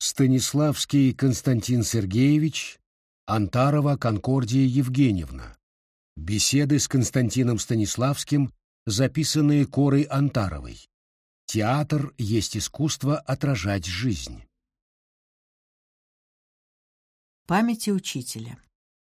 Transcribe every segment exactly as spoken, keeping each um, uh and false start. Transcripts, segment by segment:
Станиславский Константин Сергеевич, Антарова Конкордия Евгеньевна. Беседы с Константином Станиславским, записанные Корой Антаровой. Театр есть искусство отражать жизнь. Памяти учителя.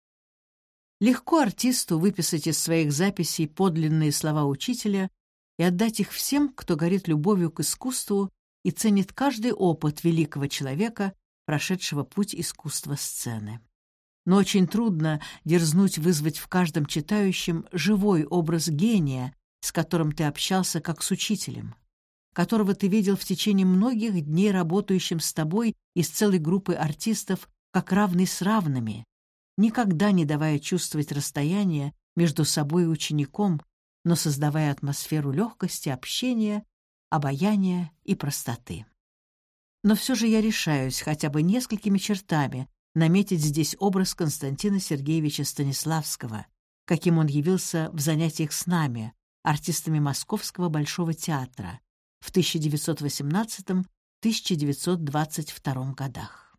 Легко артисту выписать из своих записей подлинные слова учителя и отдать их всем, кто горит любовью к искусству и ценит каждый опыт великого человека, прошедшего путь искусства сцены. Но очень трудно дерзнуть вызвать в каждом читающем живой образ гения, с которым ты общался как с учителем, которого ты видел в течение многих дней работающим с тобой и с целой группой артистов как равный с равными, никогда не давая чувствовать расстояние между собой и учеником, но создавая атмосферу легкости, общения, обаяния и простоты. Но все же я решаюсь хотя бы несколькими чертами наметить здесь образ Константина Сергеевича Станиславского, каким он явился в занятиях с нами, артистами Московского Большого театра, в тысяча девятьсот восемнадцатом — тысяча девятьсот двадцать втором годах.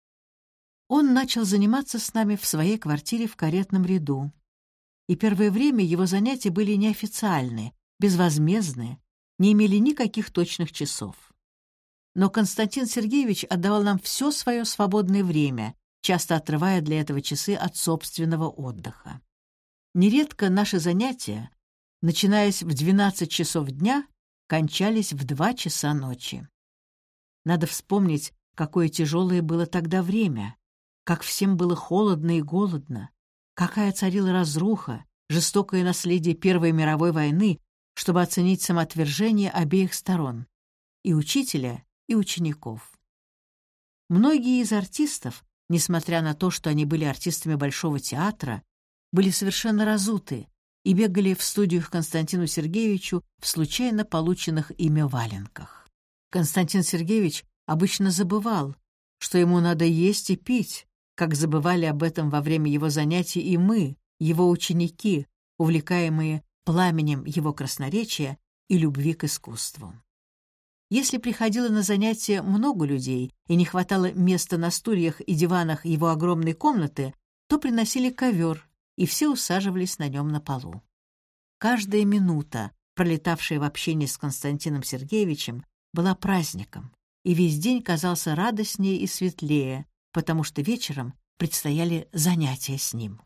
Он начал заниматься с нами в своей квартире в Каретном ряду, и первое время его занятия были неофициальны, безвозмездны, не имели никаких точных часов. Но Константин Сергеевич отдавал нам все свое свободное время, часто отрывая для этого часы от собственного отдыха. Нередко наши занятия, начинаясь в двенадцать часов дня, кончались в два часа ночи. Надо вспомнить, какое тяжелое было тогда время, как всем было холодно и голодно, какая царила разруха, жестокое наследие Первой мировой войны, чтобы оценить самоотвержение обеих сторон — и учителя, и учеников. Многие из артистов, несмотря на то, что они были артистами Большого театра, были совершенно разуты и бегали в студию к Константину Сергеевичу в случайно полученных ими валенках. Константин Сергеевич обычно забывал, что ему надо есть и пить, как забывали об этом во время его занятий и мы, его ученики, увлекаемые пламенем его красноречия и любви к искусству. Если приходило на занятия много людей и не хватало места на стульях и диванах его огромной комнаты, то приносили ковер, и все усаживались на нем на полу. Каждая минута, пролетавшая в общении с Константином Сергеевичем, была праздником, и весь день казался радостнее и светлее, потому что вечером предстояли занятия с ним.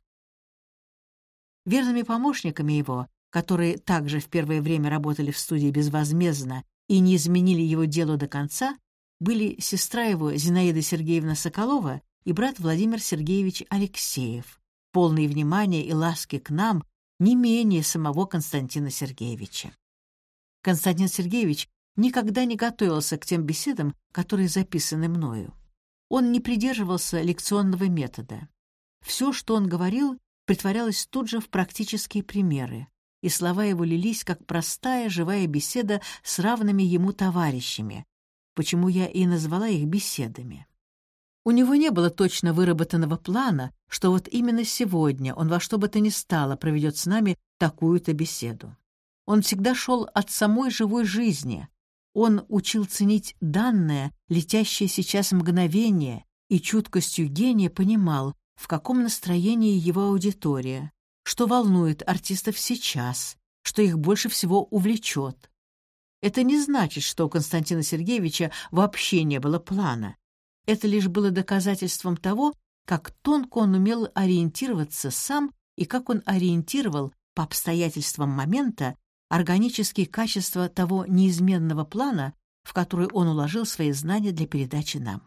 Верными помощниками его, которые также в первое время работали в студии безвозмездно и не изменили его делу до конца, были сестра его Зинаида Сергеевна Соколова и брат Владимир Сергеевич Алексеев, полные внимания и ласки к нам не менее самого Константина Сергеевича. Константин Сергеевич никогда не готовился к тем беседам, которые записаны мною. Он не придерживался лекционного метода. Все, что он говорил, претворялось тут же в практические примеры, и слова его лились, как простая живая беседа с равными ему товарищами, почему я и назвала их беседами. У него не было точно выработанного плана, что вот именно сегодня он во что бы то ни стало проведет с нами такую-то беседу. Он всегда шел от самой живой жизни. Он учил ценить данное, летящее сейчас мгновение, и чуткостью гения понимал, в каком настроении его аудитория, что волнует артистов сейчас, что их больше всего увлечет. Это не значит, что у Константина Сергеевича вообще не было плана. Это лишь было доказательством того, как тонко он умел ориентироваться сам и как он ориентировал по обстоятельствам момента органические качества того неизменного плана, в который он уложил свои знания для передачи нам.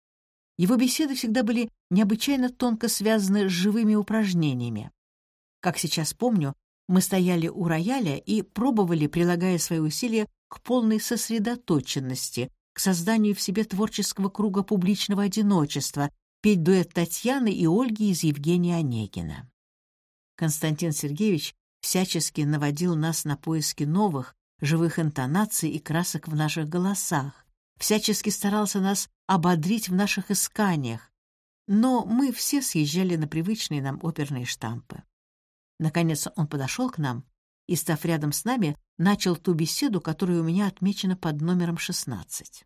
Его беседы всегда были необычайно тонко связаны с живыми упражнениями. Как сейчас помню, мы стояли у рояля и пробовали, прилагая свои усилия к полной сосредоточенности, к созданию в себе творческого круга публичного одиночества, петь дуэт Татьяны и Ольги из Евгения Онегина. Константин Сергеевич всячески наводил нас на поиски новых, живых интонаций и красок в наших голосах, всячески старался нас ободрить в наших исканиях, но мы все съезжали на привычные нам оперные штампы. Наконец он подошел к нам и, став рядом с нами, начал ту беседу, которая у меня отмечена под номером шестнадцать.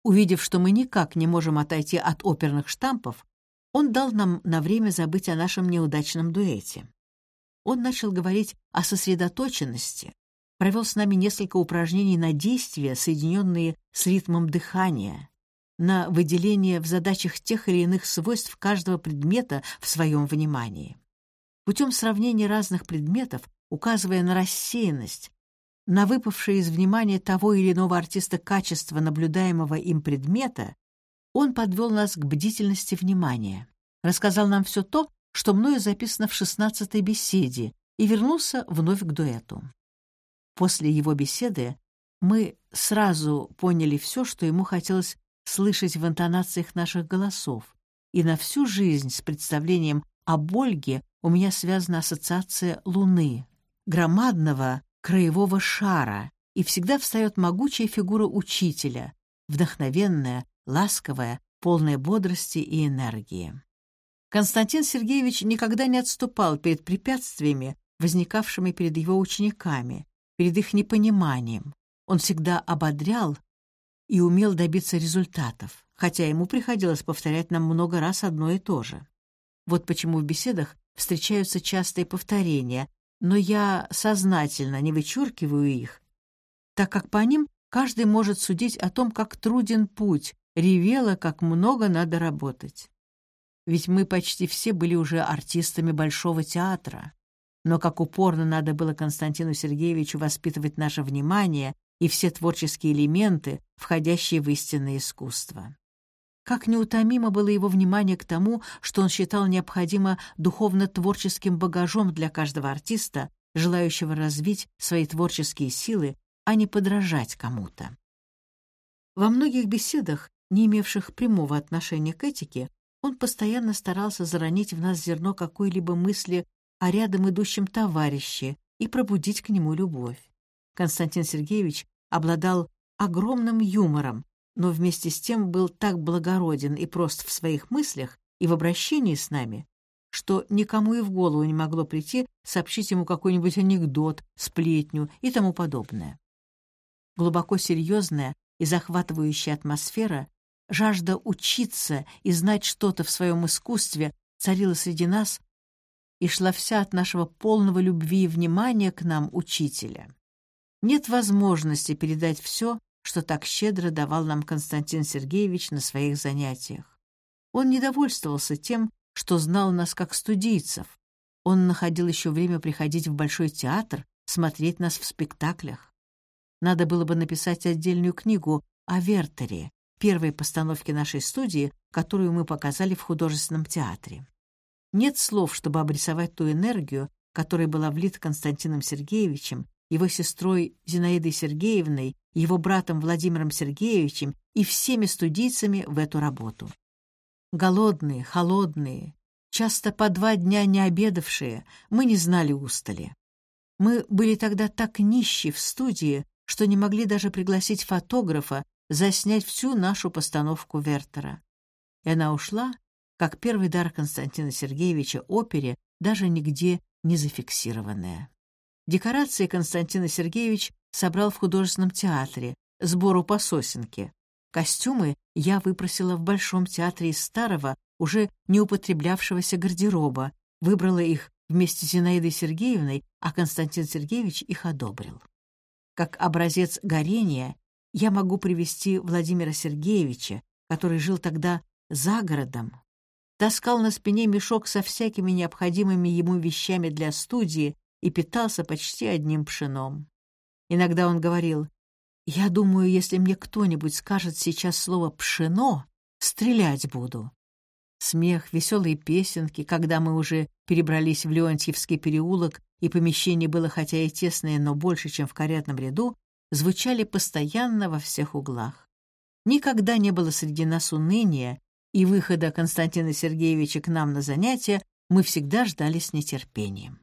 Увидев, что мы никак не можем отойти от оперных штампов, он дал нам на время забыть о нашем неудачном дуэте. Он начал говорить о сосредоточенности, провел с нами несколько упражнений на действия, соединенные с ритмом дыхания, на выделение в задачах тех или иных свойств каждого предмета в своем внимании. Путем сравнения разных предметов, указывая на рассеянность, на выпавшее из внимания того или иного артиста качество наблюдаемого им предмета, он подвел нас к бдительности внимания, рассказал нам все то, что мною записано в шестнадцатой беседе, и вернулся вновь к дуэту. После его беседы мы сразу поняли все, что ему хотелось слышать в интонациях наших голосов, и на всю жизнь с представлением об Ольге у меня связана ассоциация Луны, громадного краевого шара, и всегда встает могучая фигура учителя, вдохновенная, ласковая, полная бодрости и энергии. Константин Сергеевич никогда не отступал перед препятствиями, возникавшими перед его учениками, перед их непониманием. Он всегда ободрял и умел добиться результатов, хотя ему приходилось повторять нам много раз одно и то же. Вот почему в беседах встречаются частые повторения, но я сознательно не вычеркиваю их, так как по ним каждый может судить о том, как труден путь, ревела, как много надо работать. Ведь мы почти все были уже артистами Большого театра. Но как упорно надо было Константину Сергеевичу воспитывать наше внимание и все творческие элементы, входящие в истинное искусство. Как неутомимо было его внимание к тому, что он считал необходимо духовно-творческим багажом для каждого артиста, желающего развить свои творческие силы, а не подражать кому-то. Во многих беседах, не имевших прямого отношения к этике, он постоянно старался заронить в нас зерно какой-либо мысли о рядом идущем товарище и пробудить к нему любовь. Константин Сергеевич обладал огромным юмором, но вместе с тем был так благороден и прост в своих мыслях и в обращении с нами, что никому и в голову не могло прийти сообщить ему какой-нибудь анекдот, сплетню и тому подобное. Глубоко серьезная и захватывающая атмосфера, жажда учиться и знать что-то в своем искусстве царила среди нас и шла вся от нашего полного любви и внимания к нам, учителя. Нет возможности передать все, что так щедро давал нам Константин Сергеевич на своих занятиях. Он не довольствовался тем, что знал нас как студийцев. Он находил еще время приходить в Большой театр, смотреть нас в спектаклях. Надо было бы написать отдельную книгу о Вертере, первой постановке нашей студии, которую мы показали в художественном театре. Нет слов, чтобы обрисовать ту энергию, которая была влита Константином Сергеевичем, его сестрой Зинаидой Сергеевной, его братом Владимиром Сергеевичем и всеми студийцами в эту работу. Голодные, холодные, часто по два дня не обедавшие, мы не знали устали. Мы были тогда так нищи в студии, что не могли даже пригласить фотографа заснять всю нашу постановку Вертера. И она ушла, как первый дар Константина Сергеевича опере, даже нигде не зафиксированная. Декорации Константин Сергеевич собрал в художественном театре, сбору по сосенке. Костюмы я выпросила в Большом театре из старого, уже не употреблявшегося гардероба, выбрала их вместе с Зинаидой Сергеевной, а Константин Сергеевич их одобрил. Как образец горения я могу привести Владимира Сергеевича, который жил тогда за городом, таскал на спине мешок со всякими необходимыми ему вещами для студии и питался почти одним пшеном. Иногда он говорил: «Я думаю, если мне кто-нибудь скажет сейчас слово «пшено», стрелять буду». Смех, веселые песенки, когда мы уже перебрались в Леонтьевский переулок, и помещение было хотя и тесное, но больше, чем в каретном ряду, звучали постоянно во всех углах. Никогда не было среди нас уныния, и выхода Константина Сергеевича к нам на занятия мы всегда ждали с нетерпением.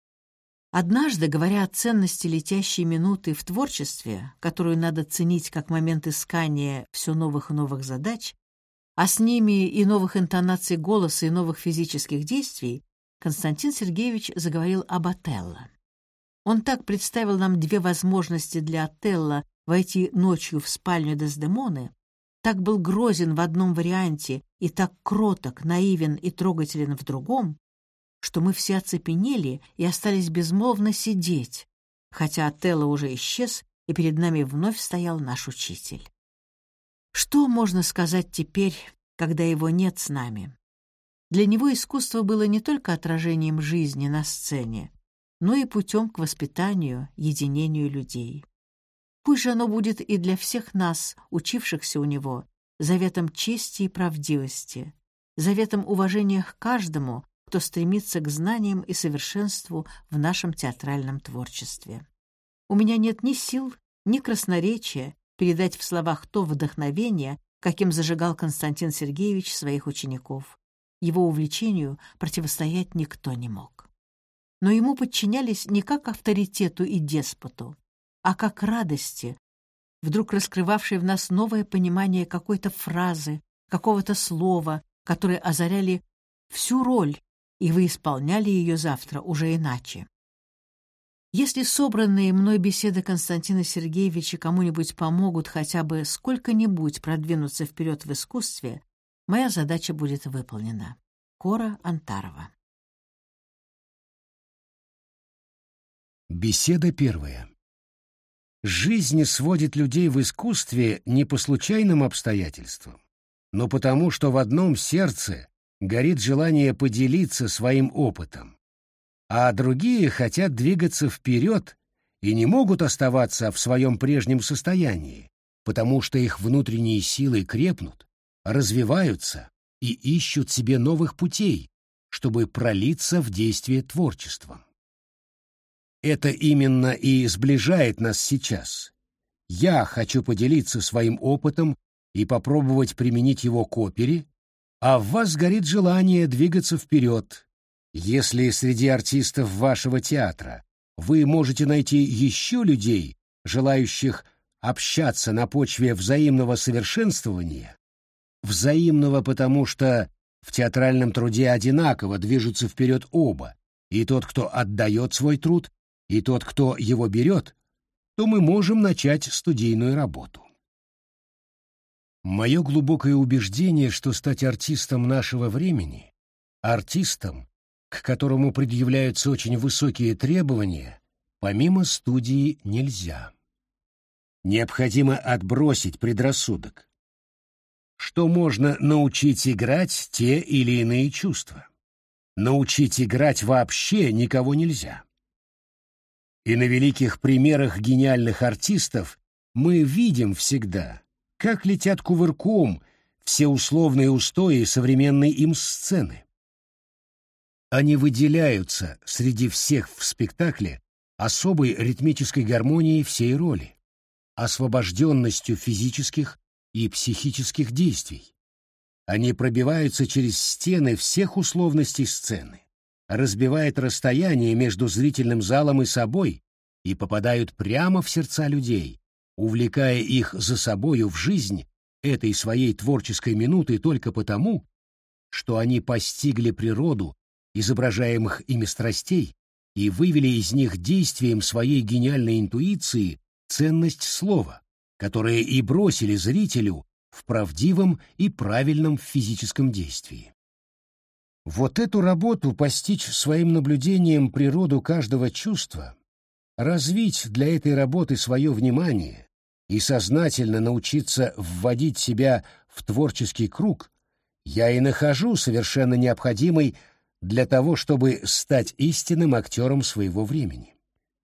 Однажды, говоря о ценности летящей минуты в творчестве, которую надо ценить как момент искания все новых и новых задач, а с ними и новых интонаций голоса и новых физических действий, Константин Сергеевич заговорил об Отелло. Он так представил нам две возможности для Отелло войти ночью в спальню Дездемоны, так был грозен в одном варианте и так кроток, наивен и трогателен в другом, что мы все оцепенели и остались безмолвно сидеть, хотя Отелло уже исчез, и перед нами вновь стоял наш учитель. Что можно сказать теперь, когда его нет с нами? Для него искусство было не только отражением жизни на сцене, но и путем к воспитанию, единению людей. Пусть же оно будет и для всех нас, учившихся у него, заветом чести и правдивости, заветом уважения к каждому, кто стремится к знаниям и совершенству в нашем театральном творчестве. У меня нет ни сил, ни красноречия передать в словах то вдохновение, каким зажигал Константин Сергеевич своих учеников. Его увлечению противостоять никто не мог. Но ему подчинялись не как авторитету и деспоту, а как радости, вдруг раскрывавшей в нас новое понимание какой-то фразы, какого-то слова, которые озаряли всю роль, и вы исполняли ее завтра уже иначе. Если собранные мной беседы Константина Сергеевича кому-нибудь помогут хотя бы сколько-нибудь продвинуться вперед в искусстве, моя задача будет выполнена. Кора Антарова. Беседа первая. Жизнь сводит людей в искусстве не по случайным обстоятельствам, но потому, что в одном сердце горит желание поделиться своим опытом, а другие хотят двигаться вперед и не могут оставаться в своем прежнем состоянии, потому что их внутренние силы крепнут, развиваются и ищут себе новых путей, чтобы пролиться в действие творчеством. Это именно и сближает нас сейчас. Я хочу поделиться своим опытом и попробовать применить его к опере, а в вас горит желание двигаться вперед. Если среди артистов вашего театра вы можете найти еще людей, желающих общаться на почве взаимного совершенствования, взаимного потому что в театральном труде одинаково движутся вперед оба, и тот, кто отдает свой труд, и тот, кто его берет, то мы можем начать студийную работу. Мое глубокое убеждение, что стать артистом нашего времени, артистом, к которому предъявляются очень высокие требования, помимо студии нельзя. Необходимо отбросить предрассудок. Что можно научить играть те или иные чувства? Научить играть вообще никого нельзя. И на великих примерах гениальных артистов мы видим всегда, как летят кувырком все условные устои современной им сцены. Они выделяются среди всех в спектакле особой ритмической гармонией всей роли, освобожденностью физических и психических действий. Они пробиваются через стены всех условностей сцены, разбивают расстояние между зрительным залом и собой и попадают прямо в сердца людей, увлекая их за собою в жизнь этой своей творческой минуты только потому, что они постигли природу изображаемых ими страстей и вывели из них действием своей гениальной интуиции ценность слова, которое и бросили зрителю в правдивом и правильном физическом действии. Вот эту работу постичь своим наблюдением природу каждого чувства, развить для этой работы свое внимание и сознательно научиться вводить себя в творческий круг, я и нахожу совершенно необходимой для того, чтобы стать истинным актером своего времени.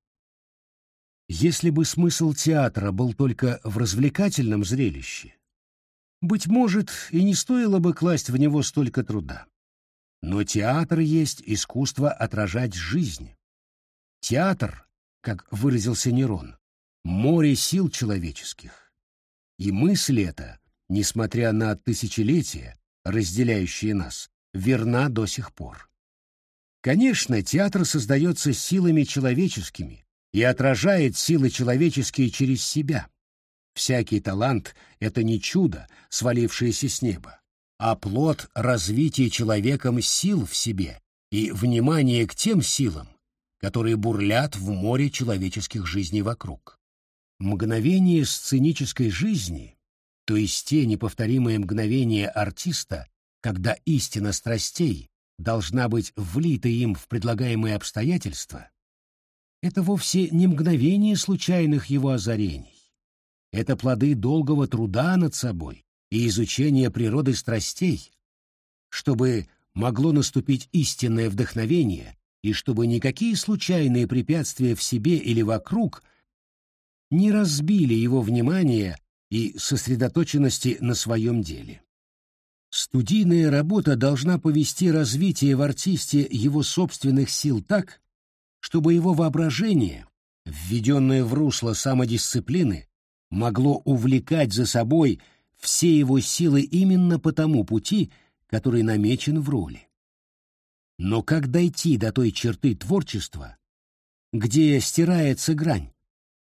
Если бы смысл театра был только в развлекательном зрелище, быть может, и не стоило бы класть в него столько труда. Но театр есть искусство отражать жизнь. Театр, как выразился Нерон, море сил человеческих. И мысль эта, несмотря на тысячелетия, разделяющие нас, верна до сих пор. Конечно, театр создается силами человеческими и отражает силы человеческие через себя. Всякий талант — это не чудо, свалившееся с неба, а плод развития человеком сил в себе и внимания к тем силам, которые бурлят в море человеческих жизней вокруг. Мгновение сценической жизни, то есть те неповторимые мгновения артиста, когда истина страстей должна быть влита им в предлагаемые обстоятельства, это вовсе не мгновение случайных его озарений. Это плоды долгого труда над собой и изучения природы страстей, чтобы могло наступить истинное вдохновение и чтобы никакие случайные препятствия в себе или вокруг не разбили его внимание и сосредоточенности на своем деле. Студийная работа должна повести развитие в артисте его собственных сил так, чтобы его воображение, введенное в русло самодисциплины, могло увлекать за собой все его силы именно по тому пути, который намечен в роли. Но как дойти до той черты творчества, где стирается грань?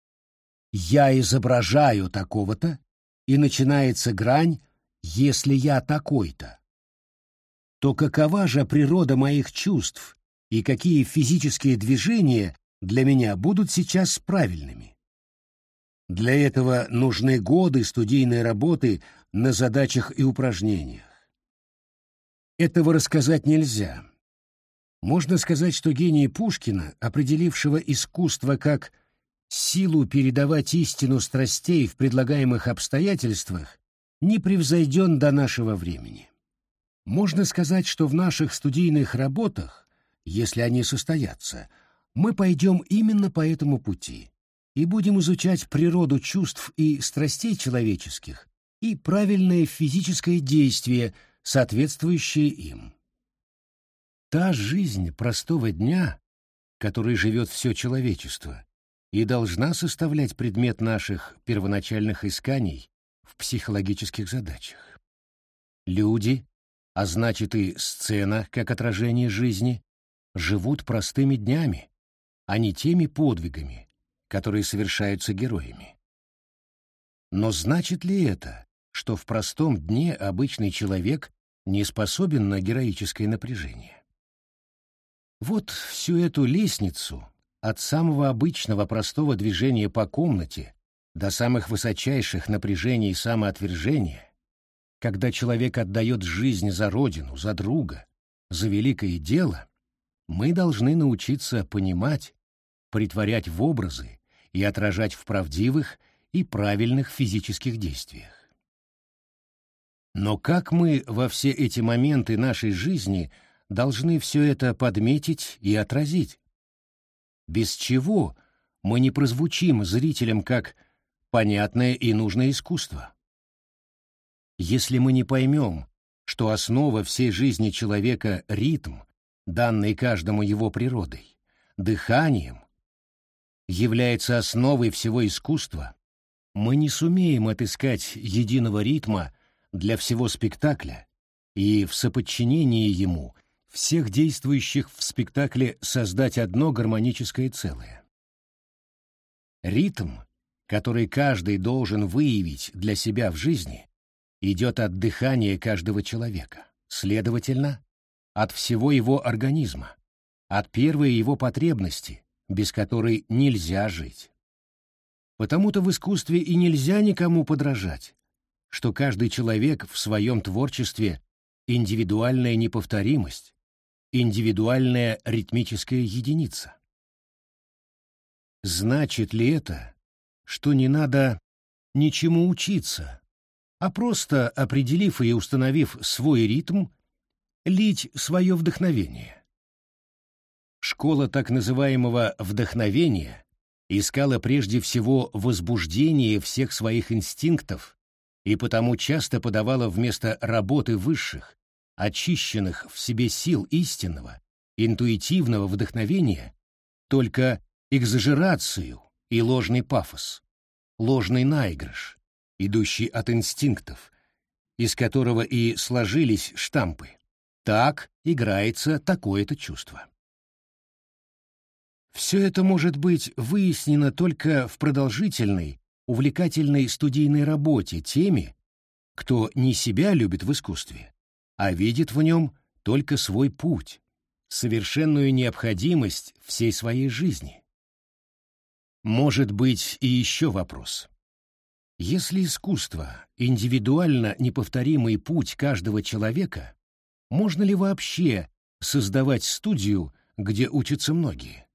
«Я изображаю такого-то», и начинается грань «если я такой-то». То какова же природа моих чувств и какие физические движения для меня будут сейчас правильными? Для этого нужны годы студийной работы на задачах и упражнениях. Этого рассказать нельзя. Можно сказать, что гений Пушкина, определившего искусство как силу передавать истину страстей в предлагаемых обстоятельствах, не превзойден до нашего времени. Можно сказать, что в наших студийных работах, если они состоятся, мы пойдем именно по этому пути и будем изучать природу чувств и страстей человеческих и правильное физическое действие, соответствующее им. Та жизнь простого дня, которой живет все человечество, и должна составлять предмет наших первоначальных исканий в психологических задачах. Люди, а значит и сцена как отражение жизни, живут простыми днями, а не теми подвигами, которые совершаются героями. Но значит ли это, что в простом дне обычный человек не способен на героическое напряжение? Вот всю эту лестницу от самого обычного простого движения по комнате до самых высочайших напряжений самоотвержения, когда человек отдает жизнь за родину, за друга, за великое дело, мы должны научиться понимать, претворять в образы и отражать в правдивых и правильных физических действиях. Но как мы во все эти моменты нашей жизни должны все это подметить и отразить? Без чего мы не прозвучим зрителям как понятное и нужное искусство? Если мы не поймем, что основа всей жизни человека — ритм, данный каждому его природой, дыханием, является основой всего искусства, мы не сумеем отыскать единого ритма для всего спектакля и в соподчинении ему всех действующих в спектакле создать одно гармоническое целое. Ритм, который каждый должен выявить для себя в жизни, идет от дыхания каждого человека, следовательно, от всего его организма, от первой его потребности, без которой нельзя жить. Потому-то в искусстве и нельзя никому подражать, что каждый человек в своем творчестве — индивидуальная неповторимость, индивидуальная ритмическая единица. Значит ли это, что не надо ничему учиться, а просто, определив и установив свой ритм, лить свое вдохновение? Школа так называемого вдохновения искала прежде всего возбуждение всех своих инстинктов и потому часто подавала вместо работы высших, очищенных в себе сил истинного, интуитивного вдохновения, только экзажерацию и ложный пафос, ложный наигрыш, идущий от инстинктов, из которого и сложились штампы. Так играется такое-то чувство. Все это может быть выяснено только в продолжительной, увлекательной студийной работе теми, кто не себя любит в искусстве, а видит в нем только свой путь, совершенную необходимость всей своей жизни. Может быть и еще вопрос. Если искусство — индивидуально неповторимый путь каждого человека, можно ли вообще создавать студию, где учатся многие?